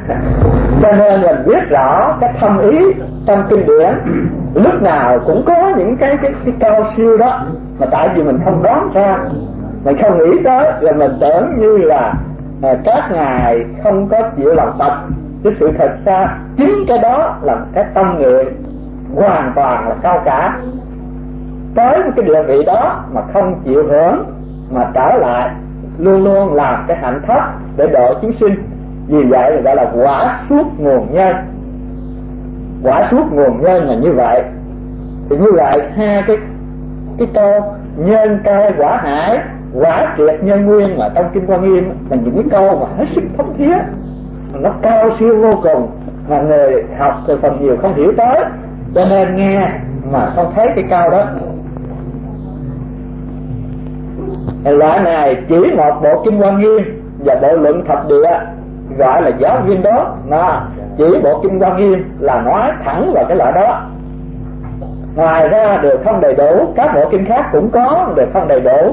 Cho nên mình biết rõ cái thâm ý trong kinh điển, lúc nào cũng có những cái cao siêu đó, mà tại vì mình không đoán ra, mình không nghĩ tới, rồi mình tưởng như là các ngài không có chịu làm tập. Chứ sự thật ra chính cái đó là cái tâm nguyện hoàn toàn là cao cả, tới cái địa vị đó mà không chịu hưởng, mà trở lại luôn luôn làm cái hạnh thất để độ chúng sinh. Vì vậy người gọi là quả suốt nguồn nhân. Quả suốt nguồn nhân là như vậy. Thì như vậy hai cái câu nhân cai quả hải, quả triệt nhân nguyên mà trong Kinh Quan Nghiêm là những cái câu mà hết sức thống thiết, nó cao siêu vô cùng, mà người học thì phần nhiều không hiểu tới, cho nên nghe mà không thấy cái cao đó. Loại này chỉ một bộ Kinh Quan Nghiêm và bộ Luận Thập Địa gọi là giáo viên đó, mà chỉ bộ Kinh Quan Nghiêm là nói thẳng vào cái loại đó. Ngoài ra đều không đầy đủ, các bộ kinh khác cũng có đều không đầy đủ.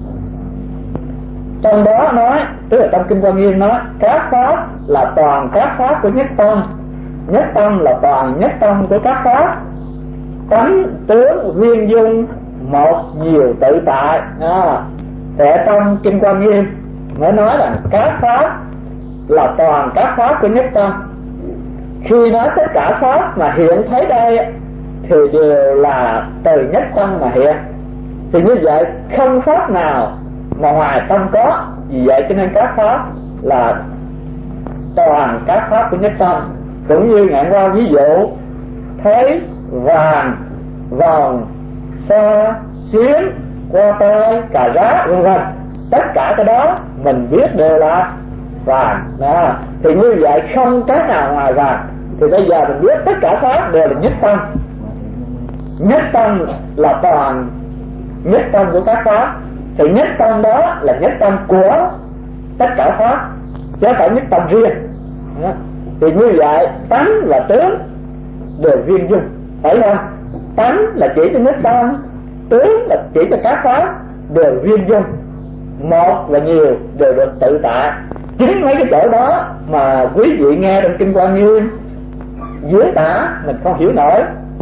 Trong đó nói, tức là trong Kinh Quan Nghiêm nói các pháp là toàn các pháp của nhất tâm, nhất tâm là toàn nhất tâm của các pháp, tánh tướng viên dung một nhiều tự tại. Tại trong Kinh Quan Nghiêm mới nói rằng các pháp là toàn các pháp của nhất tâm. Khi nói tất cả pháp mà hiện thấy đây thì đều là từ nhất tâm mà hiện. Thì như vậy không pháp nào mà ngoài tâm có. Vì vậy cho nên các pháp là toàn các pháp của nhất tâm. Cũng như ngạn qua ví dụ thấy vàng, vòng, xa, xiến, qua tay, cà rá vân vân, tất cả cái đó mình biết đều là vàng đó. Thì như vậy không cái nào ngoài vàng. Thì bây giờ mình biết tất cả pháp đều là nhất tâm. Nhất tâm là toàn nhất tâm của các pháp. Thì nhất tâm đó là nhất tâm của tất cả pháp, chứ không phải nhất tâm riêng. Thì như vậy tánh và tướng đều viên dung, phải không? Tánh là chỉ cho nhất tâm, tướng là chỉ cho các pháp đều viên dung, một và nhiều đều được tự tại. Chính mấy cái chỗ đó mà quý vị nghe trong Kinh Quan Nghiêm dưới tả mình không hiểu nổi.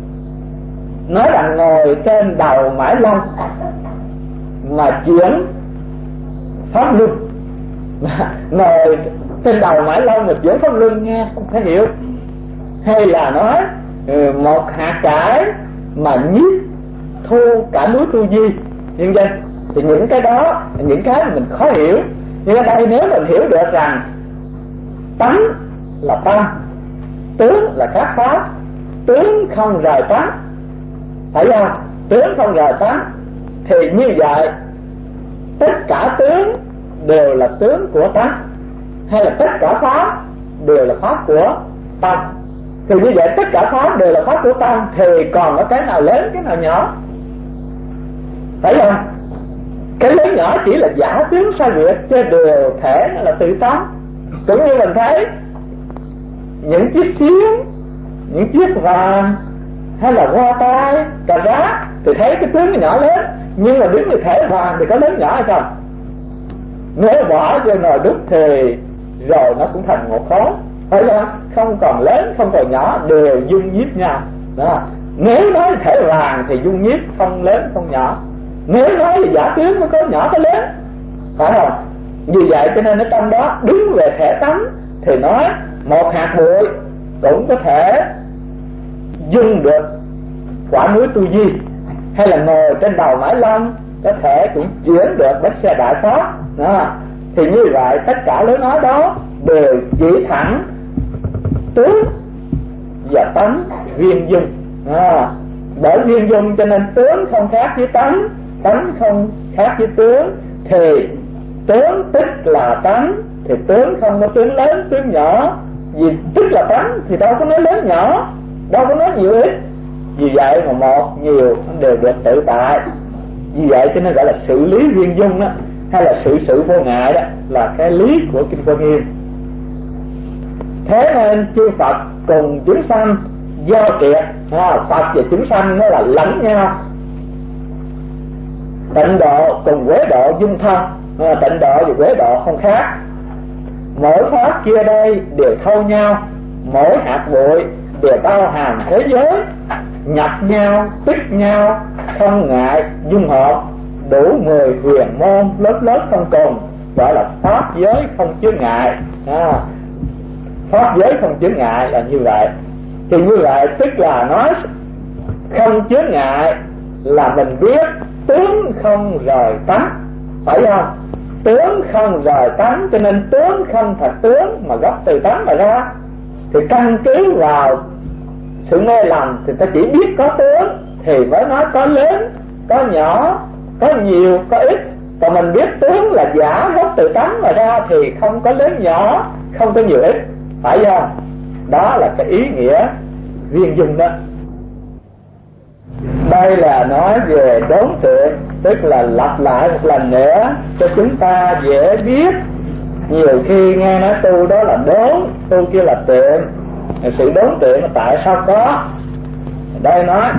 Nói rằng ngồi trên đầu mãi long mà chuyển pháp luân, ngồi trên đầu mãi long mà chuyển pháp luân, nghe không thể hiểu. Hay là nói một hạt cải mà nhiếp thu cả núi Tu Di, nhân dân. Thì những cái đó, những cái mình khó hiểu. Nhưng ở đây nếu mình hiểu được rằng tánh là tâm, tướng là các pháp, tướng không rời tánh, phải không? Tướng không rời tánh, thì như vậy tất cả tướng đều là tướng của tánh, hay là tất cả pháp đều là pháp của tâm. Thì như vậy tất cả pháp đều là pháp của tâm, thì còn có cái nào lớn cái nào nhỏ, phải không? Cái lớn nhỏ chỉ là giả tướng sai biệt, chứ đều thể là tự tánh. Cũng như mình thấy những chiếc xiến, những chiếc vàng, hay là hoa tai, cà rá, thì thấy cái tướng nhỏ lớn, nhưng mà đứng như thể vàng thì có lớn nhỏ hay không? Nếu bỏ vô nồi đúc thì rồi nó cũng thành một khối, phải không? Không còn lớn không còn nhỏ, đều dung nhiếp nhau đó. Nếu nói thể vàng thì dung nhiếp không lớn không nhỏ, nếu nói về giả tướng nó có nhỏ có lớn, phải không? Vì vậy cho nên ở trong đó đứng về thể tánh thì nói một hạt bụi cũng có thể dung được quả núi Tu Di, hay là ngồi trên đầu mãi long có thể cũng chuyển được bánh xe đại pháp đó. Thì như vậy tất cả lời nói đó đều chỉ thẳng tướng và tánh viên dung. Bởi viên dung cho nên tướng không khác với tánh, tánh không khác với tướng. Thì tướng tức là tánh, thì tướng không có tướng lớn tướng nhỏ. Vì tức là tánh thì đâu có nói lớn nhỏ, đâu có nói nhiều ít. Vì vậy mà một nhiều đều được tự tại. Vì vậy cho nên gọi là sự lý viên dung đó, hay là sự vô ngại đó, là cái lý của Kinh Quan Nghiêm. Thế nên chư Phật cùng chúng sanh giao triệt, Phật và chúng sanh nó là lẫn nhau. Tịnh độ cùng quế độ dung thân, tịnh độ và quế độ không khác. mỗi pháp kia đây đều thâu nhau, mỗi hạt bụi đều bao hàm thế giới, nhập nhau, tích nhau, không ngại dung hợp, đủ 10 huyền môn lớp lớp không cùng, gọi là pháp giới không chướng ngại. Pháp giới không chướng ngại là như vậy. Thì như vậy tức là nói không chướng ngại là mình biết tướng không rời tánh, phải không? Tướng không rời tánh, cho nên tướng không thật tướng mà gốc từ tánh mà ra. Thì căn cứ vào sự mê lầm thì ta chỉ biết có tướng thì mới nói có lớn, có nhỏ, có nhiều, có ít. Còn mình biết tướng là giả gốc từ tánh mà ra thì không có lớn nhỏ, không có nhiều ít, phải không? Đó là cái ý nghĩa viên dung đó. Đây là nói về đốn tiệm, tức là lặp lại một lần nữa cho chúng ta dễ biết. Nhiều khi nghe nói tu đó là đốn, tu kia là tiệm. Sự đốn tiệm tại sao có? Đây nói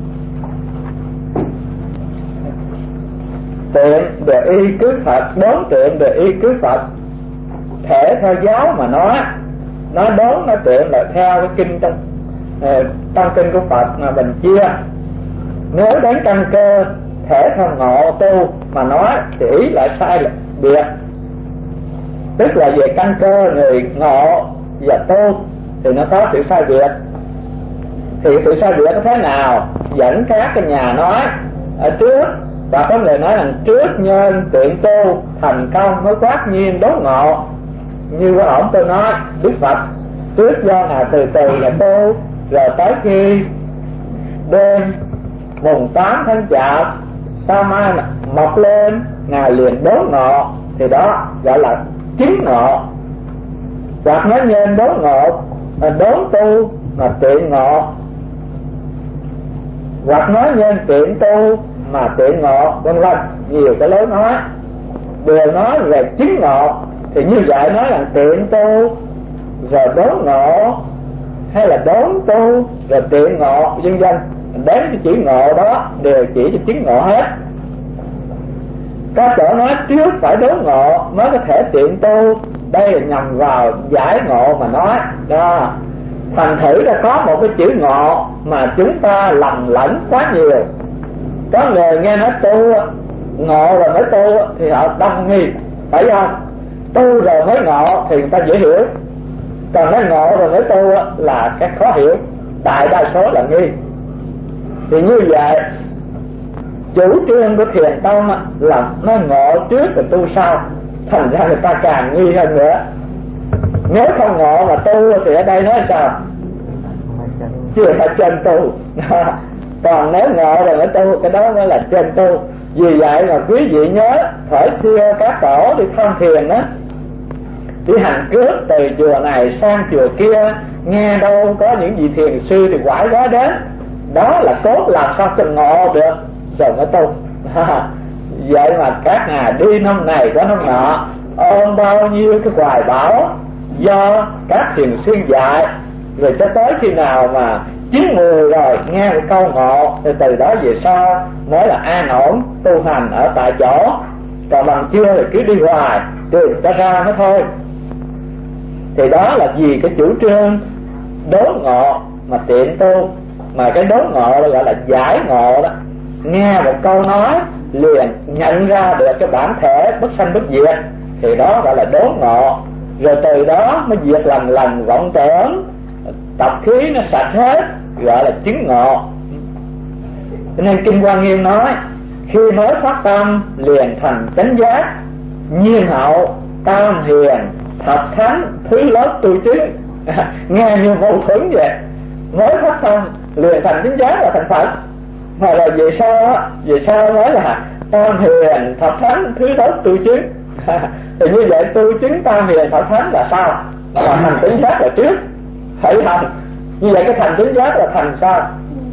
tiệm về y cứ Phật, đốn tiệm về y cứ Phật. Thể theo giáo mà nói đốn nói tiệm là theo cái kinh trong kinh của Phật mà mình chia. Nếu đến căn cơ thể theo ngộ tu mà nói thì ý lại sai là biệt. Tức là về căn cơ người ngộ và tu thì nó có sự sai biệt. Thì sự sai biệt nó thế nào? Dẫn các cái nhà nói ở trước, và có người nói rằng trước nhân tiện tu thành công mới quát nhiên đốn ngộ. Như có ổng tôi nói Đức Phật trước do Ngài từ từ là tu, rồi tới khi đêm mùng 8 tháng Chạp sao mai mọc lên Ngài liền đốn ngộ, thì đó gọi là chứng ngộ. Hoặc nói nhân đốn ngộ đốn tu mà tiện ngộ, hoặc nói nhân tiện tu mà tiện ngộ, vân vân, nhiều cái lối nói đều nói về chứng ngộ. Thì như vậy nói là tiện tu rồi đốn ngộ, hay là đốn tu rồi tiện ngộ, vân vân, đến cái chữ ngộ đó đều chỉ cho chứng ngộ hết. Có chỗ nói trước phải đốn ngộ mới có thể tiện tu, đây là nhằm vào giải ngộ mà nói đó. Thành thử ra có một cái chữ ngộ mà chúng ta lầm lẫn quá nhiều. Có người nghe nói tu ngộ rồi mới tu thì họ đâm nghi, phải không? Tu rồi mới ngộ thì người ta dễ hiểu, còn nói ngộ rồi mới tu là cái khó hiểu, đại đa số là nghi. Thì như vậy chủ trương của Thiền Tông là nó ngộ trước rồi tu sau, thành ra người ta càng nghi hơn nữa. Nếu không ngộ mà tu thì ở đây nói sao? Chưa phải chân tu. Còn nếu ngộ rồi mới tu, cái đó mới là chân tu. Vì vậy mà quý vị nhớ thời xưa các tổ đi tham thiền á, đi hành cướp từ chùa này sang chùa kia, nghe đâu có những vị thiền sư thì quải quá đến. Đó là cốt làm sao cho ngộ được rồi mới tu. Vậy mà các ngài đi năm này có năm nọ, ôm bao nhiêu cái hoài bão do các thiền sư dạy, rồi cho tới khi nào mà 90 rồi nghe một câu ngộ thì từ đó về sau mới là an ổn tu hành ở tại chỗ. Còn bằng chưa thì cứ đi hoài tìm ta ra mới thôi. Thì đó là vì cái chủ trương đốn ngộ mà tiện tu. Mà cái đốn ngộ là gọi là giải ngộ đó. Nghe một câu nói liền nhận ra được cái bản thể bất sanh bất diệt thì đó gọi là đốn ngộ. Rồi từ đó mới diệt lần vọng tưởng, tập khí nó sạch hết, gọi là chứng ngộ. Cho nên Kinh Hoa Nghiêm nói khi mới phát tâm liền thành chánh giác, nhiên hậu tam hiền thập thánh thứ lớp tu chứng. Nghe như mâu thuẫn vậy. Mới phát tâm liền thành chánh giác là thành Phật, mà là về sau nói là tam hiền thập thánh thứ lớp tu chứng. Thì như vậy tu chứng tam hiền thập thánh là sao? Là thành chánh giác là trước, phải không? Như vậy cái thành chánh giác là thành sao?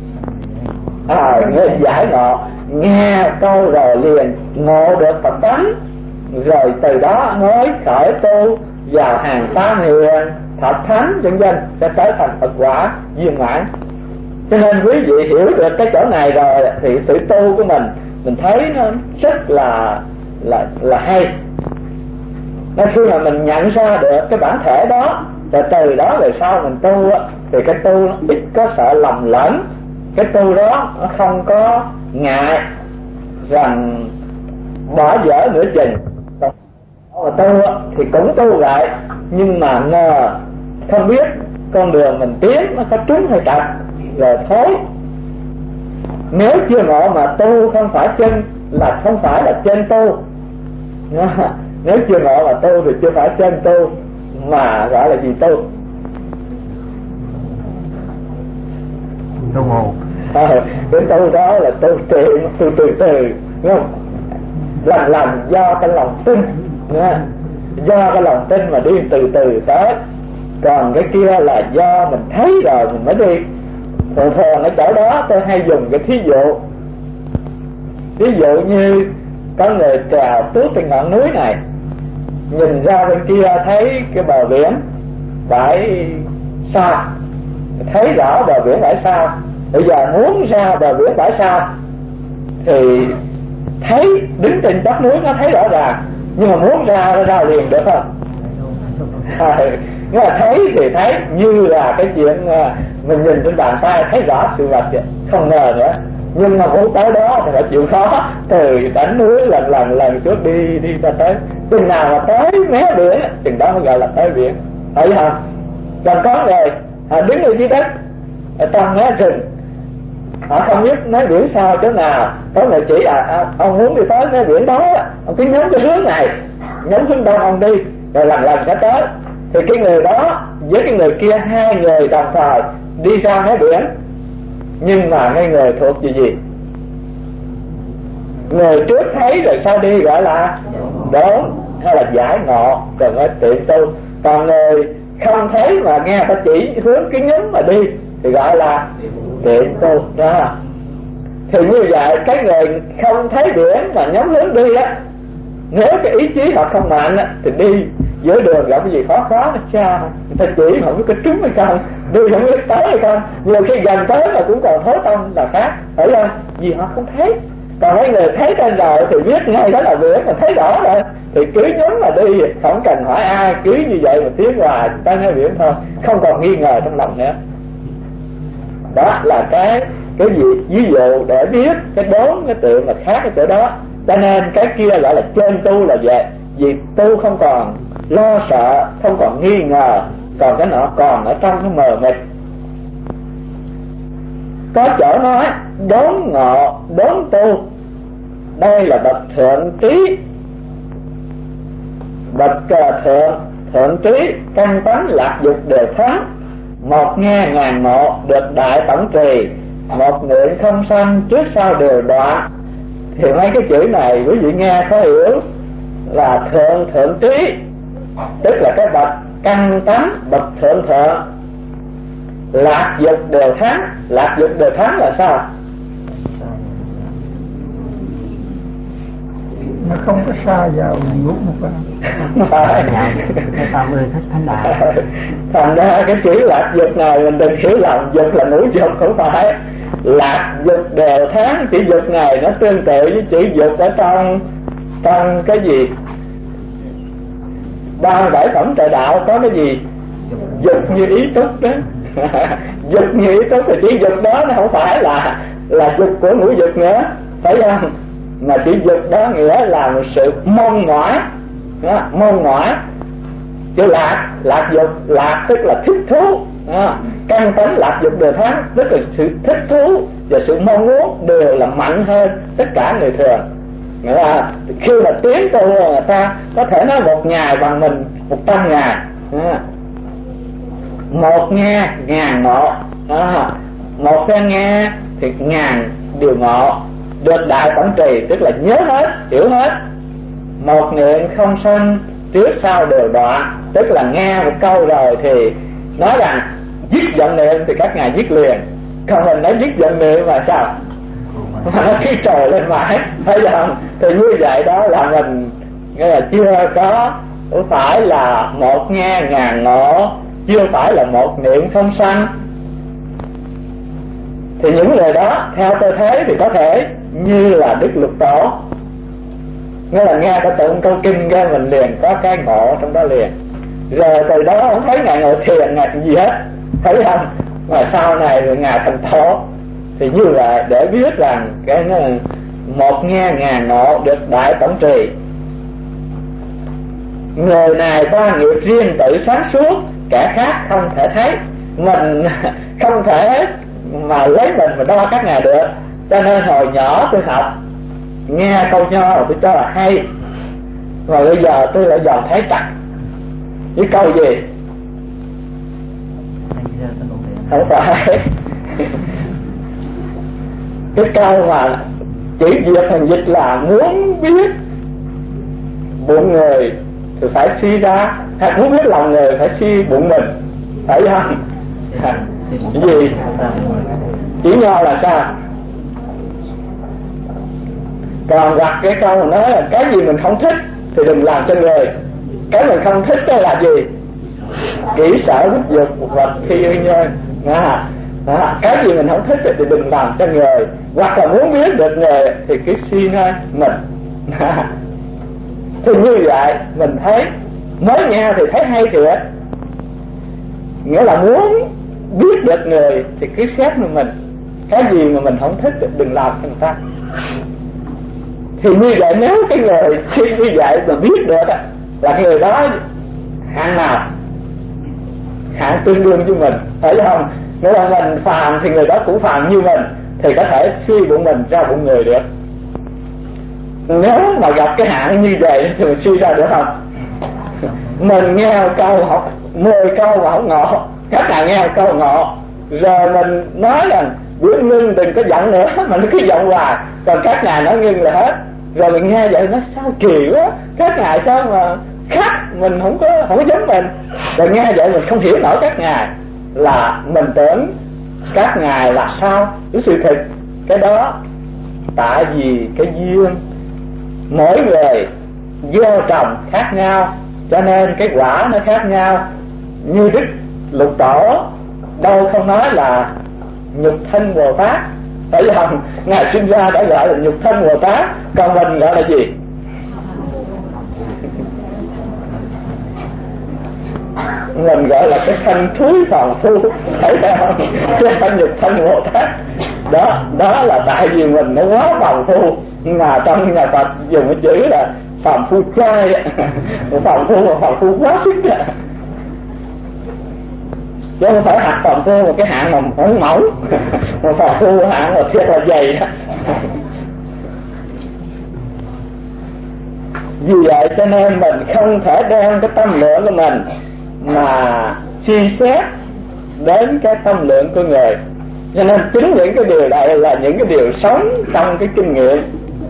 Nghe giải ngộ, nghe câu rồi liền ngộ được Phật tánh, rồi từ đó mới khởi tu vào hàng tam hiền thập thánh vân vân, sẽ trở thành Phật quả viên mãn. Cho nên quý vị hiểu được cái chỗ này rồi thì sự tu của mình thấy nó rất là hay. Nên khi mà mình nhận ra được cái bản thể đó, rồi từ đó về sau mình tu á, thì cái tu nó ít có sợ lầm lẫn, cái tu đó nó không có ngại rằng bỏ dở nửa chừng. Còn tu á, thì cũng tu vậy, nhưng mà ngờ không biết con đường mình tiến nó có trúng hay trật, rồi thôi. Nếu chưa ngộ mà tu không phải chân là không phải là chân tu. Nếu chưa ngộ mà tu thì chưa phải chân tu, mà gọi là gì tu? Tu ngộ. Cái tu đó là tu tiện, tu từ từ, đúng không? Lần do cái lòng tin, do cái lòng tin mà đi từ từ tới. Còn cái kia là do mình thấy rồi mình mới đi. Thường thường ở chỗ đó tôi hay dùng cái thí dụ, ví dụ như có người trèo tuốt trên ngọn núi này, nhìn ra bên kia thấy cái bờ biển bãi sao, thấy rõ bờ biển bãi sao. Bây giờ muốn ra bờ biển bãi sao thì thấy đứng trên chót núi nó thấy rõ ràng, nhưng mà muốn ra liền được không? Nếu mà thấy thì thấy như là cái chuyện mình nhìn trên bàn tay thấy rõ sự vật vậy, không ngờ nữa. Nhưng mà muốn tới đó thì phải chịu khó, từ đỉnh núi lần trước đi ra tới. Chừng nào mà tới mé biển, chừng đó mới gọi là tới biển, thấy không? Còn có người đứng ở dưới đất ở trong mé rừng, họ không biết mé biển sao chỗ nào, có người chỉ ông muốn đi tới mé biển đó, ông cứ nhắm cái hướng này, nhắm hướng đông ông đi, rồi lần sẽ tới. Thì cái người đó với cái người kia, hai người đồng thời đi ra mé biển, nhưng mà hai người thuộc về gì? Người trước thấy rồi sau đi gọi là đốn hay là giải ngộ, rồi mới tiện tu. Còn người không thấy mà nghe ta chỉ hướng cái nhắm mà đi thì gọi là tiện tu đó. Thì như vậy cái người không thấy biển mà nhắm hướng đi á, nếu cái ý chí họ không mạnh á, thì đi giữa đường gặp cái gì khó nó cha, người ta chỉ không biết có trúng hay không, đi không biết tới hay không, nhiều khi gần tới mà cũng còn hối tâm là khác, phải không? Vì họ không thấy. Còn mấy người thấy trên rồi thì biết ngay đó là biển, mà thấy rõ rồi thì cứ nhắm mà đi, không cần hỏi ai, cứ như vậy mà tiến hoài tới ngay biển thôi, không còn nghi ngờ trong lòng nữa. Đó là cái gì ví dụ để biết cái đốn cái tượng là khác cái chỗ đó. Cho nên cái kia gọi là trên tu là vậy, vì tu không còn lo sợ, không còn nghi ngờ, còn cái nọ còn ở trong cái mờ mịt. Có chỗ nói đốn ngộ, đốn tu, đây là bậc thượng trí, bậc thượng trí căn tánh lạc dục đều thắng, một nghe ngàn ngộ được đại tổng trì, một niệm không sanh trước sau đều đoạn. Thì mấy cái chữ này quý vị nghe có hiểu là thượng trí, tức là cái bậc căn tánh, bậc thượng, lạc dục đều thắng. Lạc dục đều thắng là sao? Nó không có xa vào ngũ một phải. Thành ra cái chữ lạc dục này mình đừng hiểu lầm dục là ngũ dục, không phải. Lạc dục đều thắng, chữ dục này nó tương tự với chữ dục ở trong cái gì 37 phẩm trời đạo có cái gì dục như ý túc đó. Dục như ý túc thì chữ dục đó nó không phải là dục của ngũ dục nữa, phải không? Mà chữ dục đó nghĩa là một sự mong mỏi, mong mỏi. Chữ lạc dục, lạc tức là thích thú, căn tánh lạc dục đều thắng, tức là sự thích thú và sự mong muốn đều là mạnh hơn tất cả người thường. Nghĩa là khi mà tiến tu người ta có thể nói một ngày bằng mình 100 ngày, một nghe ngàn ngộ, một cái nghe thì ngàn điều ngộ, được đại tổng trì tức là nhớ hết, hiểu hết. Một niệm không sanh trước sau đều đoạn, tức là nghe một câu rồi thì nói rằng dứt vọng niệm thì các ngài dứt liền. Còn mình nói dứt vọng niệm mà sao mà nó cứ trồi lên mãi, thấy không? Thì như vậy đó là mình nghĩa là chưa có phải là một nghe ngàn ngộ, chưa phải là một niệm không sanh. Thì những người đó theo tôi thấy thì có thể như là Đức Lục Tổ, Nghĩa là nghe cái tụng câu kinh ra mình liền có cái ngộ trong đó liền. Rồi từ đó không thấy Ngài ngồi thiền Ngài gì hết, thấy không? Mà sau này rồi Ngài thành thổ. Thì như vậy để biết rằng cái một nghe ngàn ngộ được đại tổng trì. Người này ba nghiệp riêng tự sáng suốt, kẻ khác không thể thấy. Mình không thể mà lấy mình mà đo các ngài được. Cho nên hồi nhỏ tôi học, nghe câu nho tôi cho là hay, mà bây giờ tôi lại dòm thấy trật. Với câu gì? Không phải cái câu mà chỉ việc thành dịch là muốn biết bụng người thì phải suy ra, hay muốn biết lòng người phải suy bụng mình, phải không? Cái gì? Chỉ nho là sao? Còn gặp cái câu nói là cái gì mình không thích thì đừng làm cho người. Cái mình không thích đó là gì? Kỹ sở hút dục vật khi ương nhân. Cái gì mình không thích thì đừng làm cho người. Hoặc là muốn biết được người thì cứ suy nơi mình. Thì như vậy mình thấy, mới nghe thì thấy hay thiệt, nghĩa là muốn biết được người thì cứ xét mình. Cái gì mà mình không thích thì đừng làm cho người ta. Thì như vậy nếu cái người suy như vậy mà biết được là người đó hạng nào, hạng tương đương với mình, phải không? Nếu là mình phàm thì người đó cũng phàm như mình, thì có thể suy bụng mình ra bụng người được. Nếu mà gặp cái hạng như vậy thì mình suy ra được không? Mình nghe một câu học 10 câu mà không ngộ, các ngài nghe một câu ngộ, rồi mình nói rằng Nguyễn ngưng đừng có giận nữa, mà nó cứ giận hoài, còn các ngài nói ngưng là hết. Rồi mình nghe vậy nó sao kỳ quá, các ngài sao mà khác mình, không có giống mình. Rồi nghe vậy mình không hiểu nổi các ngài, là mình tưởng các ngài là sao cái sự thật. Cái đó tại vì cái duyên mỗi người gieo trồng khác nhau, cho nên cái quả nó khác nhau. Như Đức Lục Tổ đâu không nói là nhục thân Bồ Tát, phải không? Ngài sinh ra đã gọi là nhục thân Bồ Tát, còn mình gọi là gì? Mình gọi là cái thân thúi phàm phu, thấy không? Cái thân nhục thân Bồ Tát đó là tại vì mình nó quá phàm phu, mà trong nhà Phật dùng cái chữ là phàm phu trai, phàm phu quá sức, chứ không phải hạt phàm phu một cái hạng mà mỏng mỏng, một phàm phu hạng là thiệt là dày. Vì vậy cho nên mình không thể đem cái tâm lượng của mình mà suy xét đến cái tâm lượng của người. Cho nên chính những cái điều này là những cái điều sống trong cái kinh nghiệm,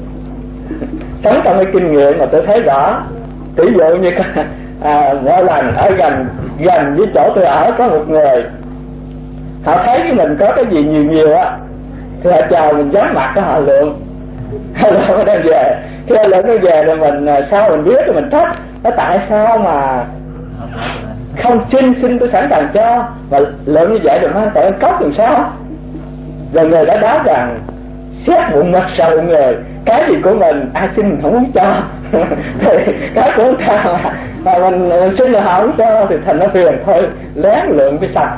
sống trong cái kinh nghiệm mà tôi thấy rõ. Ví dụ như mỗi lần ở gần với chỗ tôi ở có một người, họ thấy cái mình có cái gì nhiều á thì họ chào mình giáp mặt cho họ lượng, họ mới đem về. Khi họ lượng nó về rồi mình sao mình biết rồi mình trách nó tại sao mà không xin tôi sẵn sàng cho, mà lượng như vậy rồi mang tội ăn cóc làm sao. Rồi người đã đáp rằng xét bụng mặt sau bụng người, cái gì của mình ai xin mình không muốn cho thì cái của ta mà mình xin là họ không cho thì thành nó phiền thôi, lén lượng cái sạch.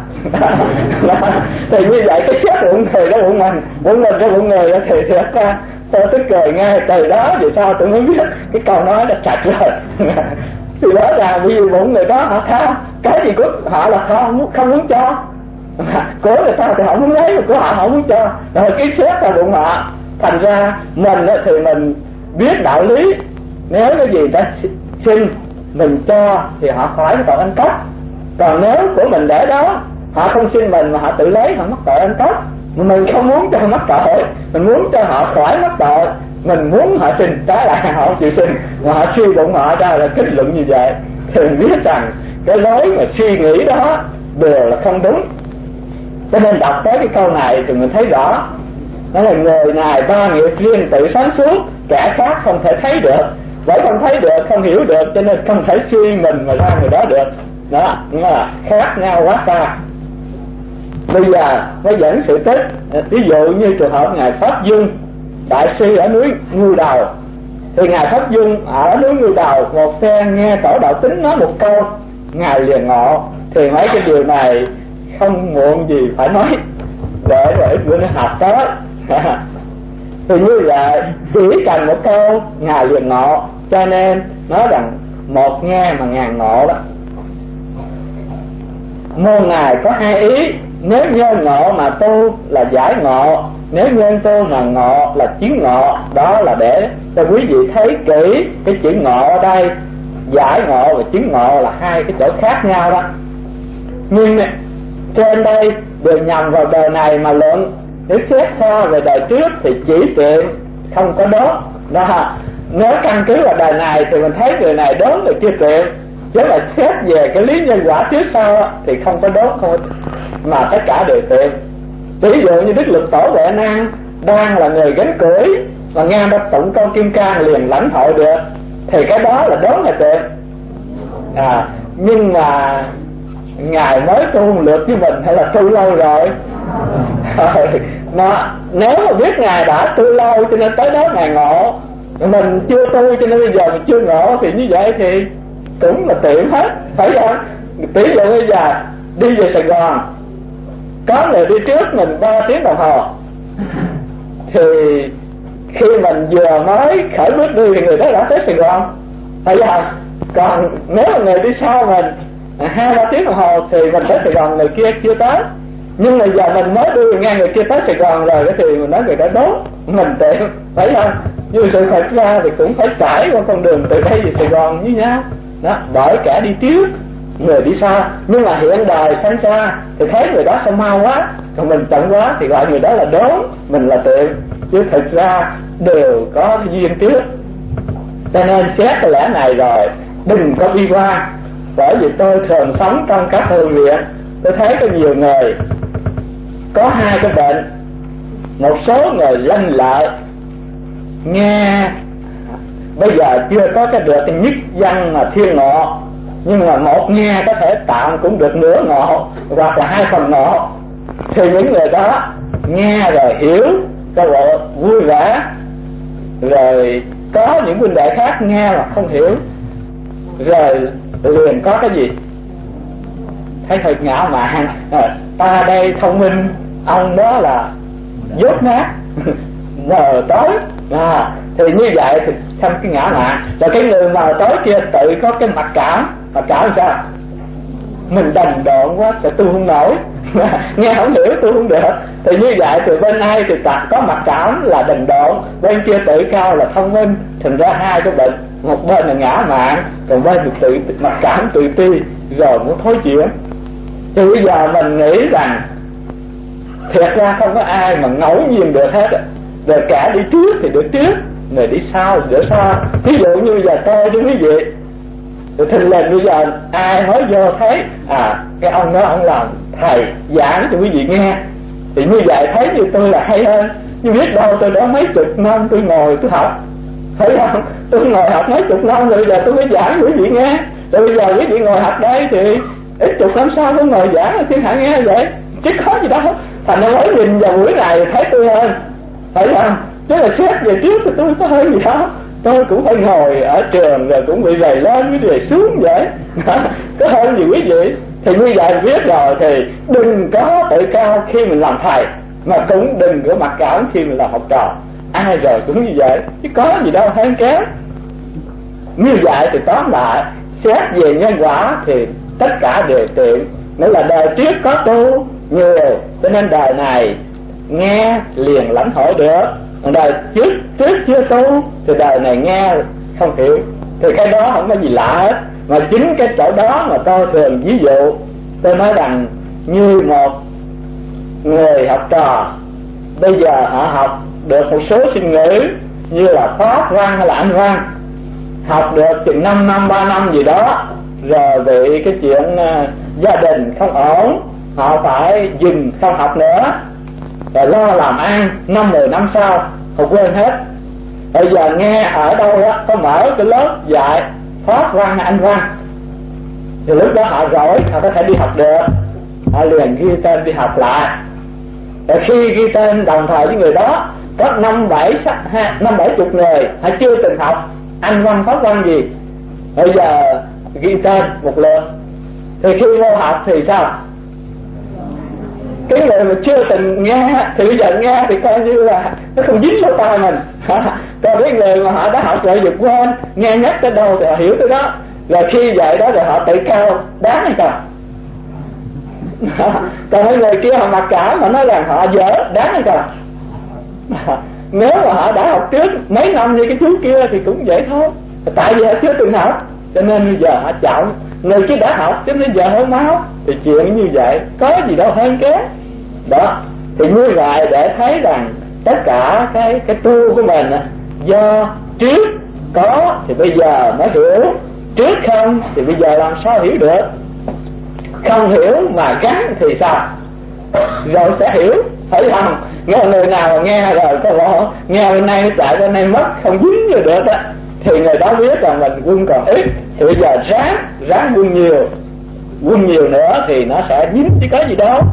Thì như vậy cái xét bụng người đó bụng mình cho bụng người đó thì thiệt ra tôi tức cười ngay từ đó. Vì sao tôi mới biết cái câu nói đã chặt rồi. Thì rõ ràng vì bụng người đó họ tha, cái gì của họ là không muốn cho, của người ta thì họ muốn lấy, của họ không muốn cho, rồi cái xét là bụng họ. Thành ra mình thì mình biết đạo lý, nếu cái gì ta xin mình cho thì họ khỏi cái tội ăn cắp. Còn nếu của mình để đó, họ không xin mình mà họ tự lấy, họ mắc tội ăn cắp. Mình không muốn cho họ mắc tội, mình muốn cho họ khỏi mắc tội, mình muốn họ xin, trái lại họ không chịu xin mà họ suy bụng họ ra là kết luận như vậy. Thì mình biết rằng cái lối mà suy nghĩ đó đều là không đúng. Cho nên đọc tới cái câu này thì mình thấy rõ, đó là người này ba nghiệp riêng tự sáng suốt, kẻ khác không thể thấy được. Bởi không thấy được, không hiểu được, cho nên không thể suy mình mà ra người đó được. Đó là khác nhau quá xa. Bây giờ mới dẫn sự tích. Ví dụ như trường hợp ngài Pháp Dương đại sư ở núi Ngưu Đầu, Thì Ngài Pháp Dung ở núi Ngưu Đầu một phen nghe Tổ Đạo Tính nói một câu, Ngài liền ngộ. Thì mấy cái điều này không muộn gì phải nói, để bữa nó học tới. Thì như vậy chỉ cần một câu Ngài liền ngộ. Cho nên nói rằng một nghe mà ngàn ngộ đó. Môn Ngài có hai ý, nếu nhân ngộ mà tu là giải ngộ, nếu nhân tu mà ngộ là chiến ngộ. Đó là để cho quý vị thấy kỹ cái chữ ngộ ở đây. Giải ngộ và chiến ngộ là hai cái chỗ khác nhau đó. Nhưng trên đây đều nhằm vào đời này mà luận. Nếu xét so về đời trước thì chỉ tiện, không có đốn đó. Nếu căn cứ vào đời này thì mình thấy người này đốn người kia tiện, chứ là xét về cái lý nhân quả trước sau thì không có đốn, không có, mà tất cả đều tiện. Ví dụ như Đức Lực Tổ Huệ Năng đang là người gánh cưỡi và nghe đã tụng câu Kim Cang liền lãnh hội được, thì cái đó là đốn là tiện. Nhưng mà Ngài mới tu lượt với mình hay là tu lâu rồi? Mà nếu mà biết Ngài đã tu lâu cho nên tới đó Ngài ngộ, mình chưa tu cho nên bây giờ mình chưa ngộ, thì như vậy thì cũng là tiện hết, phải không? Ví dụ bây giờ đi về Sài Gòn, có người đi trước mình 3 tiếng đồng hồ, thì khi mình vừa mới khởi bước đi thì người đó đã tới Sài Gòn, phải không? Còn nếu mà người đi sau mình 2-3 tiếng đồng hồ thì mình tới Sài Gòn, người kia chưa tới. Nhưng mà giờ mình mới đưa nghe người kia tới Sài Gòn rồi thì mình nói người đã đốn mình tiện, phải không? Nhưng sự thật ra thì cũng phải trải qua con đường từ đây về Sài Gòn như nhau đó, bởi cả đi trước người đi sau. Nhưng mà hiện đời sanh ra thì thấy người đó sao mau quá, còn mình chậm quá thì gọi người đó là đốn, mình là tiện. Chứ thực ra đều có cái duyên trước. Cho nên xét cái lẽ này rồi đừng có bi quan. Bởi vì tôi thường sống trong các hội viện, tôi thấy có nhiều người có hai cái bệnh. Một số người lanh lợi, nghe bây giờ chưa có cái được cái nhất văn mà thiên ngộ, nhưng mà một nghe có thể tạm cũng được nửa ngộ hoặc là 2 phần ngộ. Thì những người đó nghe rồi hiểu cho bộ vui vẻ. Rồi có những huynh đệ khác nghe mà không hiểu, rồi liền có cái gì thấy thật ngạo mạn, ta đây thông minh, ông đó là dốt nát mờ tối. Thì như vậy thì thành cái ngạo mạn. Rồi cái người mờ tối kia tự có cái mặc cảm sao? Mình đần độn quá, sẽ tu không nổi nghe không hiểu tu không được. Thì như vậy từ bên này thì có mặc cảm là đần độn, bên kia tự cao là thông minh. Thành ra hai cái bệnh, một bên là ngã mạn, còn bên thì tự mặc cảm tự ti, rồi muốn thối chuyển. Thì bây giờ mình nghĩ rằng thiệt ra không có ai mà ngẫu nhiên được hết. Rồi cả đi trước thì được trước, người đi sau thì được sau. Ví dụ như bây giờ tôi với quý vị, thì thình lình bây giờ ai mới vô thấy cái ông đó ông làm thầy giảng cho quý vị nghe, thì như vậy thấy như tôi là hay hơn. Nhưng biết đâu tôi đã mấy chục năm tôi ngồi tôi học, phải không? Tôi ngồi học mấy chục năm rồi, bây giờ tôi mới giảng cho quý vị nghe. Rồi bây giờ quý vị ngồi học đây thì ít chục năm sau tôi ngồi giảng thiên hạ nghe vậy, chứ có gì đâu. Thành ra mới nhìn vào buổi này thấy tôi hơn, phải không? Chứ là xét về trước thì tôi có hơn gì đó. Tôi cũng phải ngồi ở trường rồi cũng bị rầy lên với rầy xuống vậy có hơn gì quý vị. Thì như vậy biết rồi thì đừng có tự cao khi mình làm thầy, mà cũng đừng có mặc cảm khi mình làm học trò. Ai rồi cũng như vậy, chứ có gì đâu hơn kém. Như vậy thì tóm lại xét về nhân quả thì tất cả đều tiện. Nghĩa là đời trước có tu nhiều, cho nên đời này nghe liền lãnh hội được. Còn đời trước chưa tu thì đời này nghe không hiểu. Thì cái đó không có gì lạ hết. Mà chính cái chỗ đó mà tôi thường ví dụ, tôi nói rằng như một người học trò, bây giờ họ học được một số sinh ngữ như là Pháp văn hay là Anh văn, học được chừng 5 năm 3 năm gì đó, rồi vì cái chuyện gia đình không ổn, họ phải dừng không học nữa, rồi lo làm ăn. 5-10 năm sau họ quên hết. Bây giờ nghe ở đâu đó có mở cái lớp dạy Pháp văn hay Anh văn, thì lúc đó họ giỏi, họ có thể đi học được, họ liền ghi tên đi học lại. Rồi khi ghi tên đồng thời với người đó có 5-7 người họ chưa từng học Anh văn pháp văn gì, bây giờ ghi tên một lượt, thì khi vô học thì sao? Cái người mà chưa từng nghe thì bây giờ nghe thì coi như là nó không dính lỗ tai mình. Còn cái người mà họ đã học rồi vượt quên, nghe nhắc tới đâu thì họ hiểu tới đó, rồi khi vậy đó rồi họ tự cao đáng hay không? Còn mấy người kia họ mặc cảm mà nói rằng họ dở, đáng hay không? Nếu mà họ đã học trước mấy năm như cái chú kia thì cũng vậy thôi, tại vì họ chưa từng học cho nên bây giờ họ chọn. Người kia đã học cho nên giờ hơi máu, thì chuyện như vậy có gì đâu hơn kế đó. Thì như vậy để thấy rằng tất cả cái tu của mình do trước có thì bây giờ mới hiểu, trước không thì bây giờ làm sao hiểu được. Không hiểu mà gắn thì sao? Rồi sẽ hiểu, phải không? Nghe người nào mà nghe rồi có lo, nghe bên này chạy bên này mất, không dính vô được đó, thì người đó biết rằng mình quân còn ít, thì bây giờ ráng quân nhiều nữa thì nó sẽ dính chứ có gì đâu.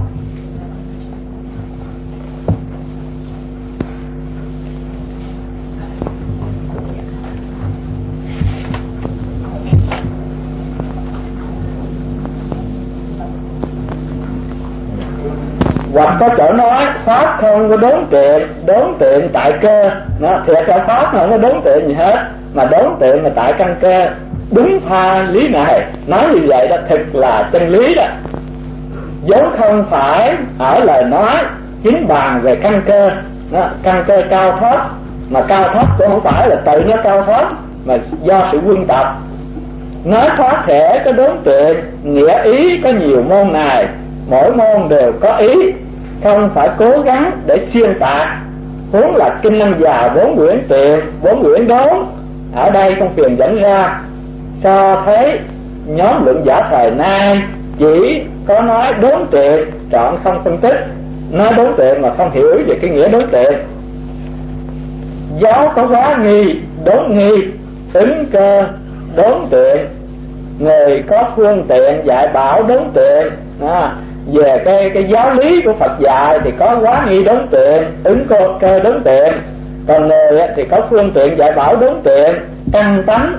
Hoặc có chỗ nói pháp không có đốn tiện tại cơ, nó thiệt ra pháp không có đốn tiện gì hết, mà đốn tiện là tại căn cơ. Đúng pha lý này nói như vậy đó, thực là chân lý đó, vốn không phải ở lời nói, chính bàn về căn cơ. Căn cơ cao thấp, mà cao thấp cũng không phải là tự nó cao thấp, mà do sự quân tập. Nói pháp thể có đốn tiện, nghĩa ý có nhiều môn này, mỗi môn đều có ý, không phải cố gắng để xuyên tạc. Huống là kinh năm già 4 quyển tiện, 4 quyển đốn. Ở đây con phiền dẫn ra cho thấy nhóm luận giả thời nay chỉ có nói đốn tiện, chọn không phân tích, nói đốn tiện mà không hiểu về cái nghĩa đốn tiện. Giáo có quá nghi, đốn nghi, ứng cơ, đốn tiện. Người có phương tiện dạy bảo đốn tiện. Về cái giáo lý của Phật dạy thì có quá nghi đốn tiện, ứng cơ đốn tiện. Còn người thì có phương tiện dạy bảo đốn tiện, căn tánh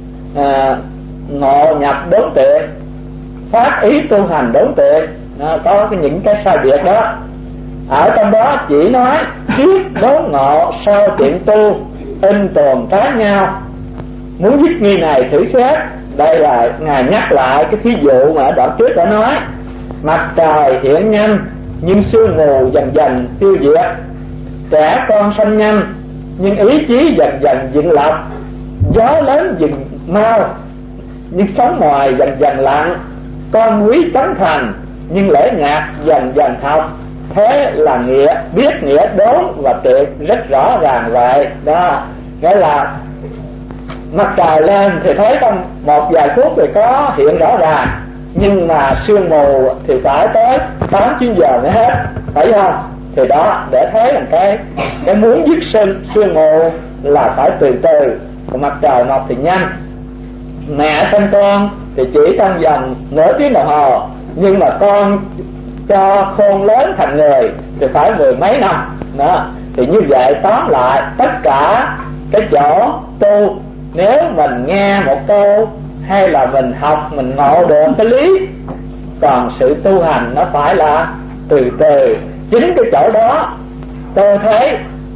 ngộ nhập đốn tiện, phát ý tu hành đốn tiện. Có những cái sai biệt đó. Ở trong đó chỉ nói trước đốn ngộ, sau chuyện tu, in tồn trái nhau. Muốn viết nghi này thử xét, đây là Ngài nhắc lại cái thí dụ mà ở đoạn trước đã nói. Mặt trời hiện nhanh nhưng sương mù dần dần tiêu diệt, trẻ con sanh nhanh nhưng ý chí dần dần dựng lập, gió lớn dừng mau nhưng sóng ngoài dần dần lặng, con quý chấn thành nhưng lễ nhạc dần dần học. Thế là nghĩa, biết nghĩa đốn và tuyệt rất rõ ràng vậy đó. Nghĩa là mặt trời lên thì thấy trong một vài phút thì có hiện rõ ràng, nhưng mà sương mù thì phải tới 8-9 giờ mới hết, phải không? Thì đó, để thấy rằng cái muốn dứt sương mù là phải từ từ, còn mặt trời mọc thì nhanh. Mẹ sinh con thì chỉ trong vòng nửa tiếng đồng hồ, nhưng mà con cho khôn lớn thành người thì phải 10 mấy năm đó. Thì như vậy tóm lại tất cả cái chỗ tu, nếu mình nghe một câu hay là mình học, mình ngộ được cái lý, còn sự tu hành nó phải là từ từ. Chính cái chỗ đó tôi thấy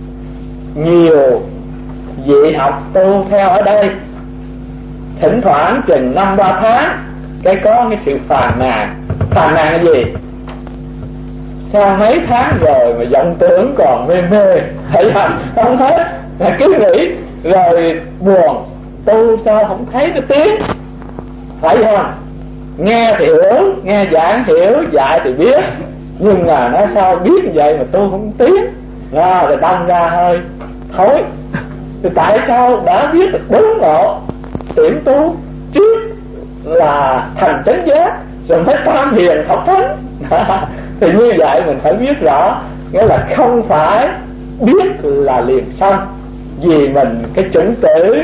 nhiều vị học tu theo ở đây, thỉnh thoảng chừng 5-3 tháng cái có cái sự phàn nàn cái gì? Sao mấy tháng rồi mà vọng tưởng còn mê thấy không hết, là cứ nghĩ rồi buồn, tu sao không thấy cái tiếng, phải không? Nghe thì hiểu, nghe giảng hiểu, dạy thì biết, nhưng mà nói sao biết như vậy mà tu không tiếng, rồi đâm ra hơi thối. Thì tại sao đã biết được đúng ngộ tiệm tu trước là thành chánh giác rồi mới tam hiền học thánh? Thì như vậy mình phải biết rõ, nghĩa là không phải biết là liền xong, vì mình cái chủng tử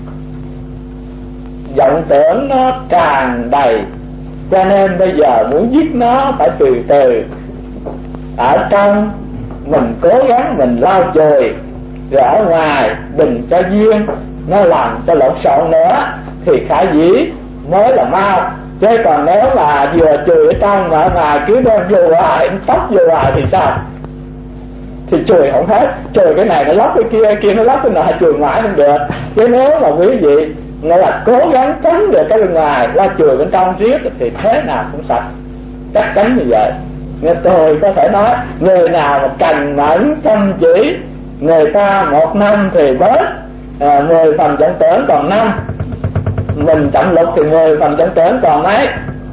vọng tưởng nó tràn đầy, cho nên bây giờ muốn giết nó phải từ từ. Ở trong mình cố gắng mình lau chùi, rồi ở ngoài đừng cho duyên nó làm cho lộn xộn nữa thì khả dĩ mới là mau. Chứ còn nếu mà vừa chùi ở trong mà ở ngoài cứ đem vô hoài, tóc vô hoài thì sao? Thì chùi không hết, chùi cái này nó lót cái kia, kia nó lót cái nọ, chùi mãi không được. Chứ nếu mà quý vị nghĩa là cố gắng tránh được cái bên ngoài, la chùi bên trong riết thì thế nào cũng sạch, chắc chắn như vậy. Nên tôi có thể nói người nào mà cành mẫn chăm chỉ, người ta 1 năm thì bớt 10 phần chẳng tưởng còn 5, mình chậm lục thì 10 phần chẳng tưởng còn mấy,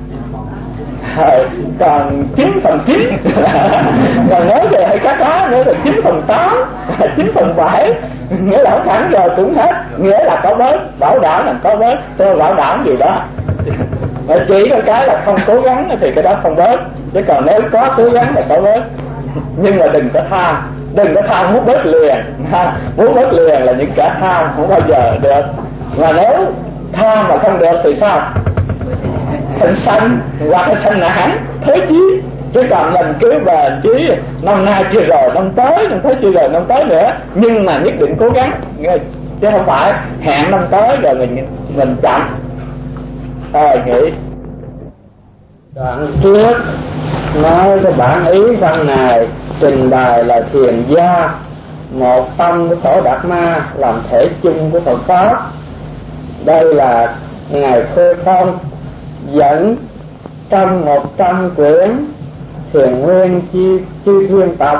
còn 9/9. Còn nói về hay cá đó nữa là 9/8, 9/7, nghĩa là không hẳn rồi cũng hết, nghĩa là có bớt, bảo đảm là có bớt, tôi bảo đảm gì đó. Mà chỉ có cái là không cố gắng thì cái đó không bớt, chứ còn nếu có cố gắng là có bớt. Nhưng mà đừng có tham, đừng có tham muốn bớt liền, muốn bớt liền là những kẻ tham không bao giờ được. Mà nếu tham mà không được thì sao? Thành sanh hoặc là sanh nản, thế chí. Chứ còn mình cứ bền chí năm nay chưa rồi năm tới, năm tới chưa rồi năm tới nữa, nhưng mà nhất định cố gắng, chứ không phải hẹn năm tới rồi mình chậm. Nghĩ đoạn trước nói cái bản ý văn này trình bày là thiền gia một tâm của Tổ Đạt Ma làm thể chung của Phật pháp. Đây là ngài Khê Phong dẫn trong 100 quyển thiền nguyên chi thiên tập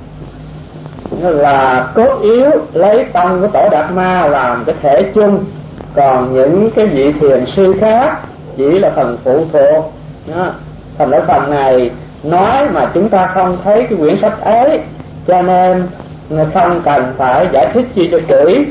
là cốt yếu lấy tâm của Tổ Đạt Ma làm cái thể chung, còn những cái vị thiền sư khác chỉ là phần phụ thuộc đó. Thành ở phần này nói mà chúng ta không thấy cái quyển sách ấy, cho nên không cần phải giải thích chi cho kỹ.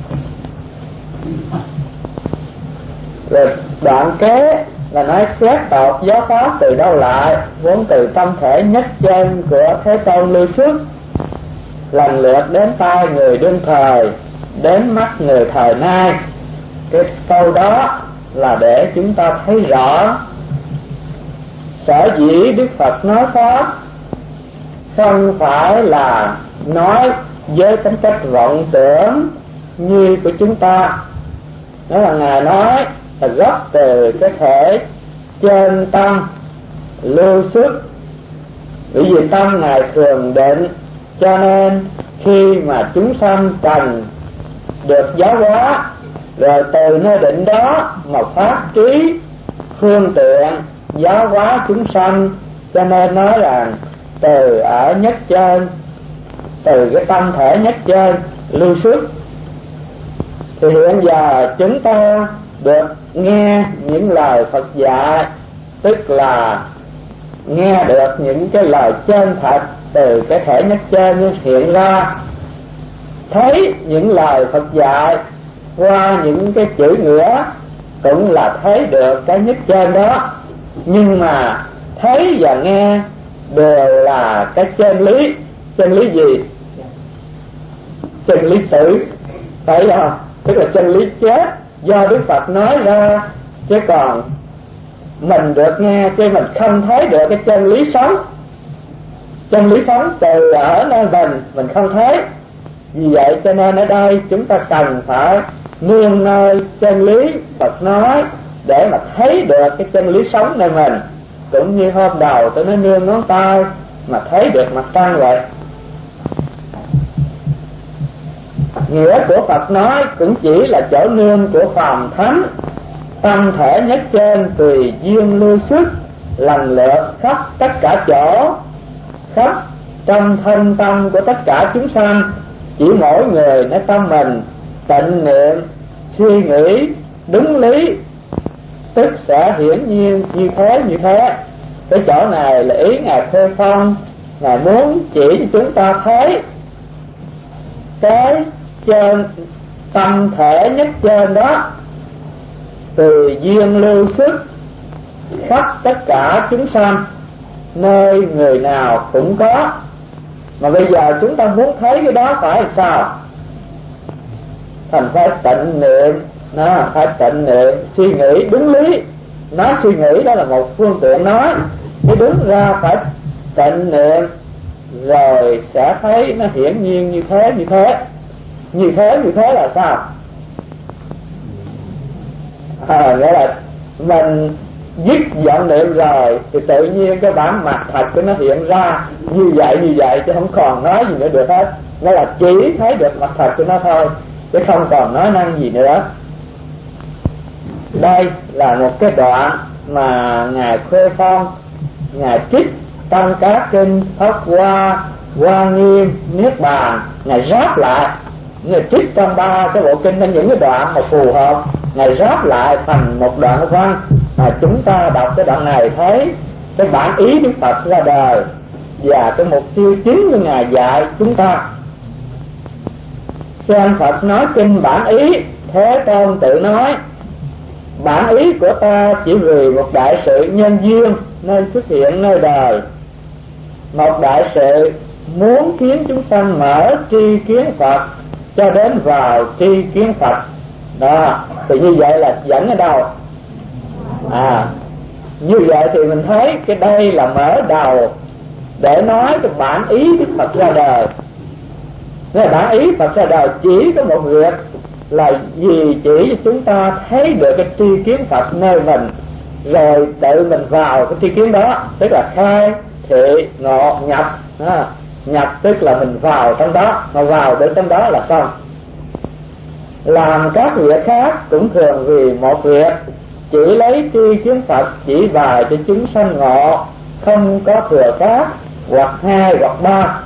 Rồi đoạn kế là nói xét tột giáo pháp từ đâu lại, vốn từ tâm thể nhất chân của Thế Tôn lưu xuất, lần lượt đến tai người đương thời, đến mắt người thời nay. Cái câu đó là để chúng ta thấy rõ sở dĩ Đức Phật nói pháp không phải là nói với tính cách vọng tưởng như của chúng ta. Đó là Ngài nói là gốc từ cái thể trên tâm lưu xuất, bởi vì tâm Ngài thường định, cho nên khi mà chúng sanh cần được giáo hóa, rồi từ nơi định đó mà phát trí phương tiện giáo hóa chúng sanh, cho nên nói rằng từ ở nhất trên, từ cái tâm thể nhất trên lưu xuất. Thì hiện giờ chúng ta được nghe những lời Phật dạy, tức là nghe được những cái lời chân thật từ cái thể nhất trên hiện ra, thấy những lời Phật dạy qua những cái chữ nghĩa cũng là thấy được cái nhất trên đó. Nhưng mà thấy và nghe đều là cái chân lý. Chân lý gì? Chân lý tử, phải không? Tức là chân lý chết do Đức Phật nói ra, chứ còn mình được nghe chứ mình không thấy được cái chân lý sống. Chân lý sống từ ở nơi mình không thấy. Vì vậy cho nên ở đây chúng ta cần phải nương nơi chân lý Phật nói để mà thấy được cái chân lý sống nơi mình. Cũng như hôm đầu tôi nói nương ngón tay mà thấy được mặt trăng vậy. Nghĩa của Phật nói cũng chỉ là chỗ nương của phàm thánh, tâm thể nhất trên tùy duyên lưu xuất, lần lượt khắp tất cả chỗ, khắp trong thân tâm của tất cả chúng sanh. Chỉ mỗi người nói tâm mình tịnh niệm suy nghĩ đúng lý, tức sẽ hiển nhiên như thế. Cái chỗ này là ý Ngài Khê Phong, Ngài muốn chỉ cho chúng ta thấy cái trên tâm thể nhất trên đó từ duyên lưu xuất khắp tất cả chúng sanh, nơi người nào cũng có. Mà bây giờ chúng ta muốn thấy cái đó phải làm sao? Thành phải tịnh niệm, phải tịnh niệm suy nghĩ đúng lý. Nói suy nghĩ đó là một phương tiện nói, cái đúng ra phải tịnh niệm rồi sẽ thấy nó hiển nhiên như thế là sao? Nghĩa là mình dứt vọng niệm rồi thì tự nhiên cái bản mặt thật của nó hiện ra như vậy chứ không còn nói gì nữa được hết. Nó là chỉ thấy được mặt thật của nó thôi chứ không còn nói năng gì nữa. Đây là một cái đoạn mà Ngài Khuê Phong Ngài trích trong các kinh Pháp Hoa, Hoa Nghiêm, Niết Bàn, Ngài ráp lại, Ngài trích trong 3 cái bộ kinh những cái đoạn mà phù hợp, Ngài ráp lại thành một đoạn văn mà chúng ta đọc cái đoạn này thấy cái bản ý Đức Phật ra đời và cái mục tiêu chính của Ngài dạy chúng ta. Trên Phật nói kinh bản ý, Thế Tôn tự nói bản ý của ta chỉ vì một đại sự nhân duyên nên xuất hiện nơi đời, một đại sự muốn khiến chúng sanh mở tri kiến Phật cho đến vào tri kiến Phật. Đó, thì như vậy là dẫn ở đâu? Như vậy thì mình thấy cái đây là mở đầu để nói cái bản ý Đức Phật ra đời. Cái bản ý Phật ra đời chỉ có một việc là vì chỉ cho chúng ta thấy được cái tri kiến Phật nơi mình, rồi tự mình vào cái tri kiến đó, tức là khai thị ngộ nhập. Nhập tức là mình vào trong đó, mà vào được trong đó là xong. Làm các việc khác cũng thường vì một việc, chỉ lấy tri kiến Phật chỉ bài cho chúng sanh ngộ, không có thừa khác, hoặc 2 hoặc 3.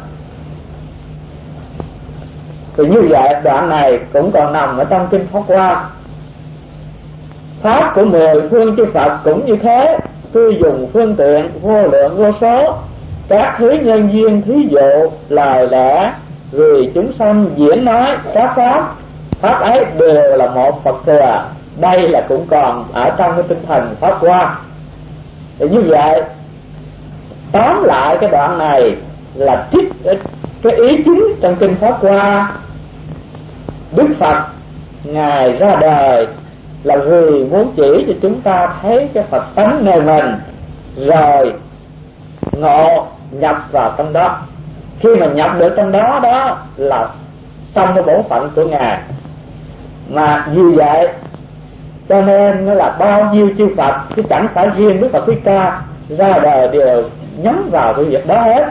Thì như vậy đoạn này cũng còn nằm ở trong kinh Pháp Hoa. Pháp của 10 phương chư Phật cũng như thế, tuy dùng phương tiện vô lượng vô số, các thứ nhân duyên thí dụ lời lẽ vì chúng sanh diễn nói các pháp ấy đều là một Phật thừa. Đây là cũng còn ở trong cái tinh thần Pháp Hoa. Thì như vậy tóm lại cái đoạn này là trích cái ý chính trong kinh Pháp Hoa. Đức Phật Ngài ra đời là vì muốn chỉ cho chúng ta thấy cái Phật tánh nơi mình, rồi ngộ nhập vào trong đó. Khi mà nhập được trong đó, đó là trong cái bổn phận của Ngài. Mà vì vậy cho nên nó là bao nhiêu chư Phật, chứ chẳng phải riêng Đức Phật Thích Ca ra đời đều nhắm vào cái việc đó hết.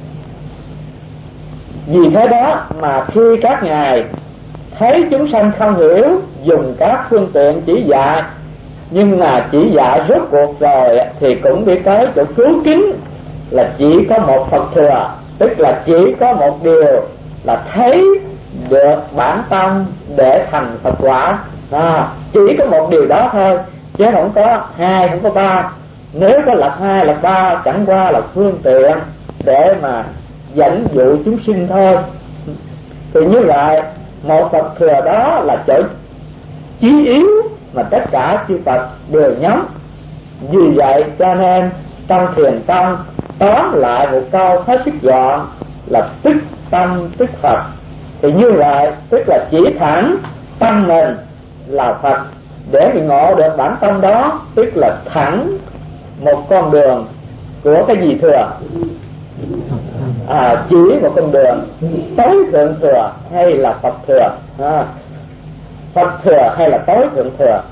Vì thế đó mà khi các ngài thấy chúng sanh không hiểu, dùng các phương tiện chỉ dạy, nhưng mà chỉ dạy rốt cuộc rồi thì cũng đi tới chỗ cứu kính là chỉ có một Phật thừa, tức là chỉ có một điều là thấy được bản tâm để thành Phật quả. Chỉ có một điều đó thôi, chứ không có 2, không có 3. Nếu có lập 2, lập 3 chẳng qua là phương tiện để mà dẫn dụ chúng sinh thôi. Thì như vậy một Phật thừa đó là chỗ chí yếu mà tất cả chư Phật đều nhắm. Vì vậy cho nên trong Thiền Tông tóm lại một câu hết sức gọn là tức tâm tức Phật. Thì như vậy tức là chỉ thẳng tâm mình là Phật để mình ngộ được bản tâm đó, tức là thẳng một con đường của cái gì thừa? Chỉ một con đường tối thượng thừa hay là Phật thừa? Phật thừa hay là tối thượng thừa?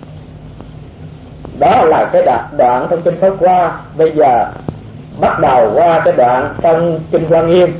Đó là cái đoạn trong kinh Pháp Hoa. Bây giờ bắt đầu qua cái đoạn trong kinh Hoa Nghiêm.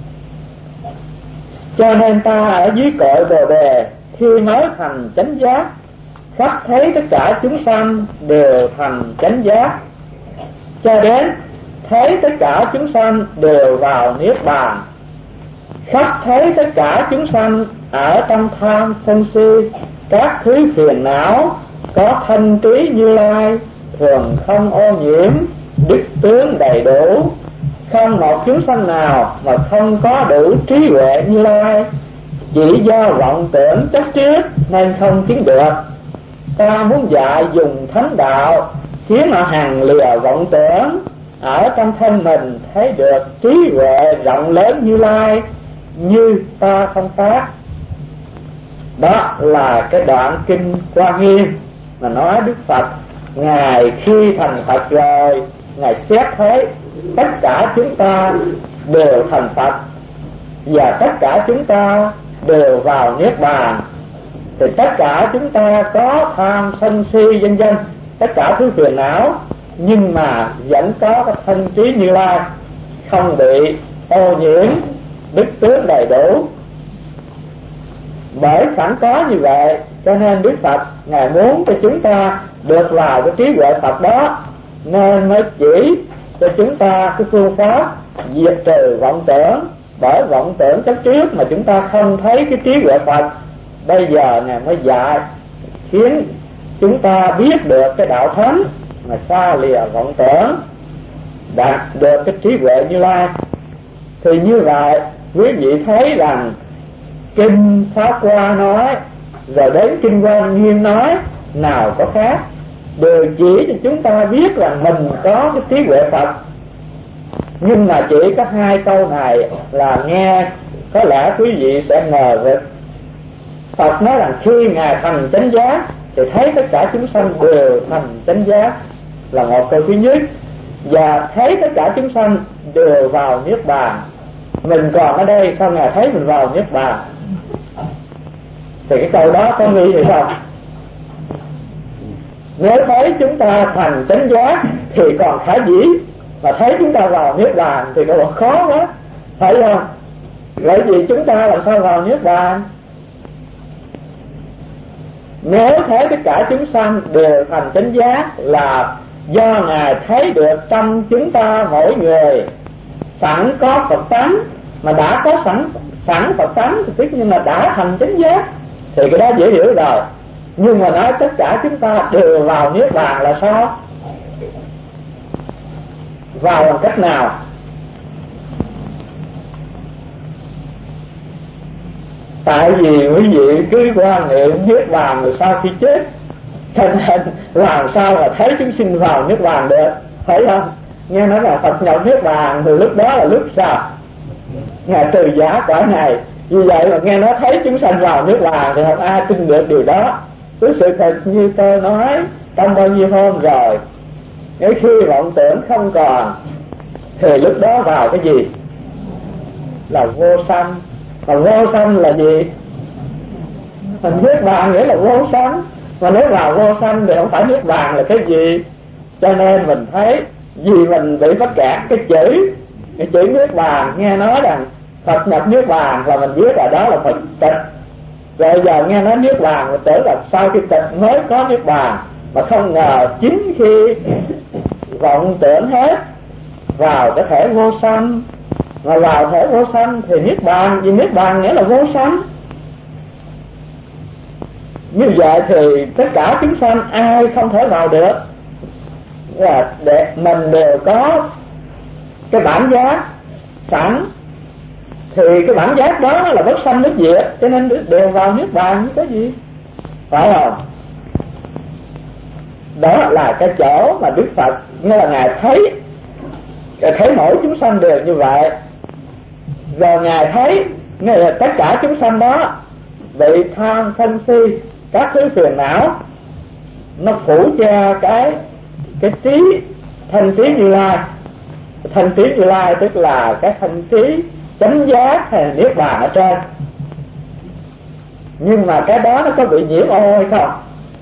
Cho nên ta ở dưới cội Bồ Đề khi mới thành chánh giác, khắp thấy tất cả chúng sanh đều thành chánh giác, cho đến thấy tất cả chúng sanh đều vào niết bàn, khắp thấy tất cả chúng sanh ở trong tham sân si các thứ phiền não, có thanh trí Như Lai thường không ô nhiễm, đức tướng đầy đủ, không một chúng sanh nào mà không có đủ trí huệ Như Lai, chỉ do vọng tưởng chấp trước nên không chứng được. Ta muốn dạy dùng thánh đạo khiến họ hàng lìa vọng tưởng, ở trong thân mình thấy được trí huệ rộng lớn Như Lai, như ta không phát. Đó là cái đoạn kinh Hoa Nghiêm mà nói Đức Phật Ngài khi thành Phật rồi, Ngài xét thấy tất cả chúng ta đều thành Phật và tất cả chúng ta đều vào niết bàn, thì tất cả chúng ta có tham sân si vân vân, tất cả thứ phiền não, nhưng mà vẫn có cái thân trí Như Lai, không bị ô nhiễm, đức tướng đầy đủ. Bởi sẵn có như vậy cho nên Đức Phật Ngài muốn cho chúng ta được vào cái trí huệ Phật đó, nên mới chỉ cho chúng ta cái phương pháp diệt trừ vọng tưởng. Bởi vọng tưởng chấp trước mà chúng ta không thấy cái trí huệ Phật, bây giờ Ngài mới dạy khiến chúng ta biết được cái đạo thánh mà xa lìa vọng tưởng, đạt được cái trí huệ Như Lai. Thì như vậy quý vị thấy rằng kinh Pháp Hoa nói rồi đến kinh Quan Nghiêm nói nào có khác, đều chỉ cho chúng ta biết rằng mình có cái trí huệ Phật. Nhưng mà chỉ có hai câu này là nghe có lẽ quý vị sẽ ngờ vực. Phật nói rằng khi Ngài thành chánh giác thì thấy tất cả chúng sanh đều thành chánh giác, là một câu thứ nhất, và thấy tất cả chúng sanh đều vào niết bàn. Mình còn ở đây sao Ngài thấy mình vào niết bàn? Thì cái câu đó có nghĩ gì không? Nếu thấy chúng ta thành chánh giác thì còn khả dĩ, mà thấy chúng ta vào niết bàn thì có bộ khó quá, phải không? Bởi vì chúng ta làm sao vào niết bàn? Nếu thấy tất cả chúng sanh đều thành chánh giác là do Ngài thấy được trong chúng ta mỗi người sẵn có Phật tánh, mà đã có sẵn Phật tánh thì tất nhiên là đã thành chánh giác, thì cái đó dễ hiểu rồi. Nhưng mà nói tất cả chúng ta đều vào niết bàn là sao? Vào bằng cách nào? Tại vì quý vị cứ quan niệm niết bàn rồi sau khi chết, cho nên làm sao mà thấy chúng sinh vào niết bàn được, phải không? Nghe nói là Phật nhập niết bàn từ lúc đó là lúc sao? Ngài từ giả quả này. Vì vậy mà nghe nói thấy chúng sanh vào niết bàn thì không ai tin được điều đó. Cứ sự thật như tôi nói trong bao nhiêu hôm rồi, nếu khi vọng tưởng không còn thì lúc đó vào cái gì? Là vô sanh. Mà vô sanh là gì? Mình niết bàn nghĩa là vô sanh. Mà nếu vào vô sanh thì không phải niết bàn là cái gì? Cho nên mình thấy vì mình bị mắc kẹt cái chữ niết bàn. Nghe nói rằng Phật nhập niết bàn là mình biết là đó là Phật tịch. Rồi giờ nghe nói niết bàn mình tưởng là sau khi tịch mới có niết bàn, mà không ngờ chính khi vọng tưởng hết vào cái thể vô sanh, mà vào thể vô sanh thì niết bàn, vì niết bàn nghĩa là vô sanh. Như vậy thì tất cả chúng sanh ai không thể vào được, là để mình đều có cái bản giác sẵn, thì cái bản giác đó là bất sanh bất diệt, cho nên đều vào niết bàn như cái gì, phải không? Đó là cái chỗ mà Đức Phật nghĩa là Ngài thấy mỗi chúng sanh đều như vậy. Rồi Ngài thấy nghĩa là tất cả chúng sanh đó bị tham sân si các thứ phiền não nó phủ che cái trí thanh trí Như Lai. Thanh trí Như Lai tức là cái thanh trí chánh giác hay niết bàn ở trên. Nhưng mà cái đó nó có bị nhiễm ô hay không?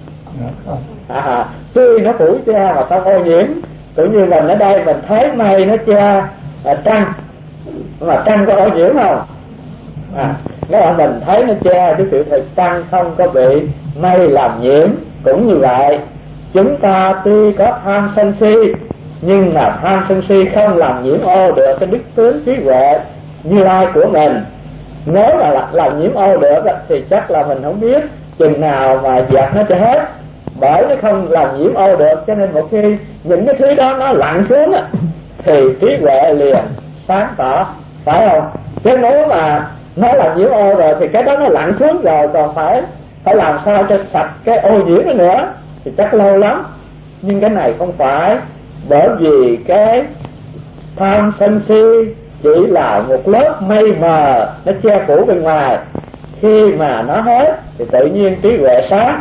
Tuy nó phủ che mà không ô nhiễm. Tự như mình ở đây mình thấy mây nó che trăng, mà trăng có ô nhiễm không? Nếu mà mình thấy nó che cái sự thật trăng không có bị mây làm nhiễm. Cũng như vậy, chúng ta tuy có tham sân si, nhưng mà tham sân si không làm nhiễm ô được cái đức tướng trí huệ Như Lai của mình. Nếu mà làm nhiễm ô được thì chắc là mình không biết chừng nào mà dẹp nó cho hết. Bởi nó không làm nhiễm ô được, cho nên một khi những cái thứ đó nó lặn xuống thì trí huệ liền sáng tỏ, phải không? Chứ nếu mà nó làm nhiễm ô rồi thì cái đó nó lặn xuống rồi, còn phải làm sao cho sạch cái ô nhiễm đó nữa thì chắc lâu lắm. Nhưng cái này không phải, bởi vì cái tham sân si chỉ là một lớp mây mờ nó che phủ bên ngoài. Khi mà nó hết thì tự nhiên trí huệ sáng.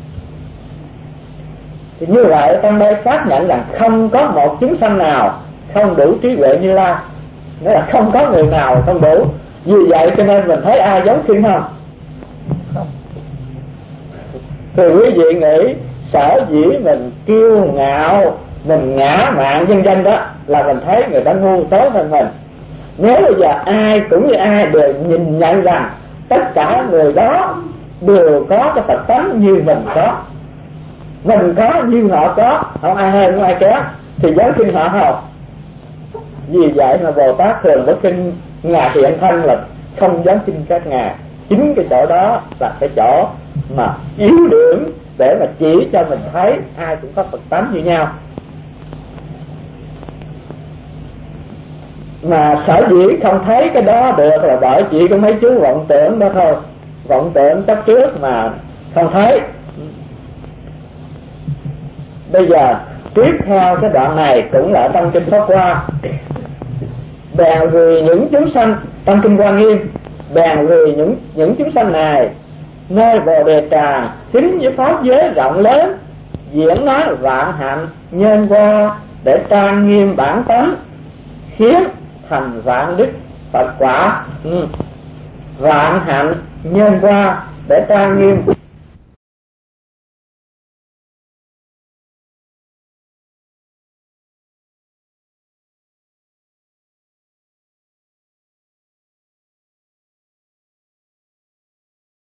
Thì như vậy trong đây xác nhận rằng không có một chúng sanh nào không đủ trí huệ Như Lai, nghĩa là không có người nào không đủ. Vì vậy cho nên mình thấy ai giống Kinh không? Không. Thì quý vị nghĩ sở dĩ mình kiêu ngạo, mình ngã mạn vân vân đó là mình thấy người ta ngu tốt hơn mình. Nếu bây giờ ai cũng như ai đều nhìn nhận rằng tất cả người đó đều có cái Phật tánh như mình có, mình có như họ có, không ai hơn không ai kém, thì giống Kinh họ không? Vì vậy mà Bồ Tát thường có kinh ngài hiện thân là không dám kinh các ngài. Chính cái chỗ đó là cái chỗ mà yếu điểm để mà chỉ cho mình thấy ai cũng có Phật tánh như nhau. Mà sở dĩ không thấy cái đó được là bởi chỉ có mấy chú vọng tưởng đó thôi, vọng tưởng chấp trước mà không thấy. Bây giờ tiếp theo cái đoạn này cũng là trong kinh Pháp Hoa. Bèn vì những chúng sanh trong kinh Hoa Nghiêm, bèn vì những chúng sanh này nơi Bồ Đề Tràng chính với pháp giới rộng lớn, diễn nói vạn hạnh nhân qua để trang nghiêm bản tánh, khiến thành vạn đức Phật quả. Vạn hạnh nhân qua để trang nghiêm